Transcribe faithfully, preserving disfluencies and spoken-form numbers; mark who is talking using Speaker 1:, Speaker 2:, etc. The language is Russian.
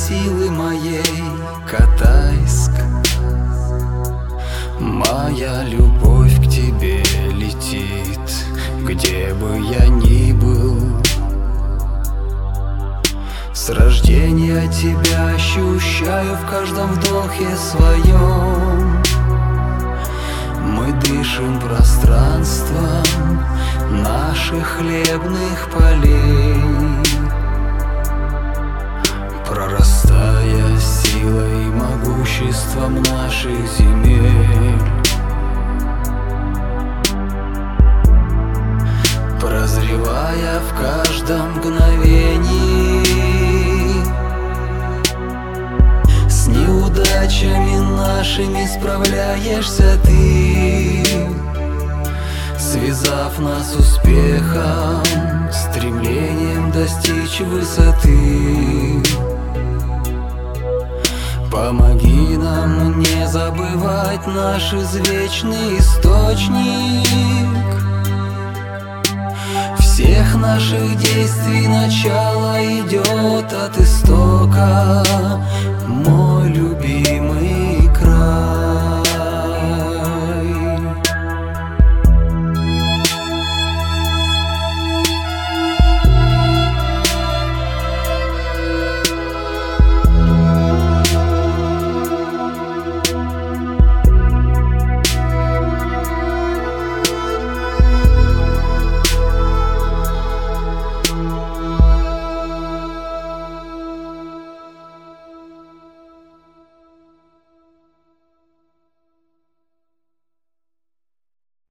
Speaker 1: силы моей, Катайск. Моя любовь к тебе летит, где бы я ни был. С рождения тебя ощущаю в каждом вдохе своем. Мы дышим пространством наших хлебных полей, прорастая силой и могуществом наших земель, прозревая в каждом мгновении. С неудачами нашими справляешься ты, связав нас успехом, стремлением достичь высоты. Помоги нам не забывать наш извечный источник всех наших действий. Начало идет от истока, мой любимый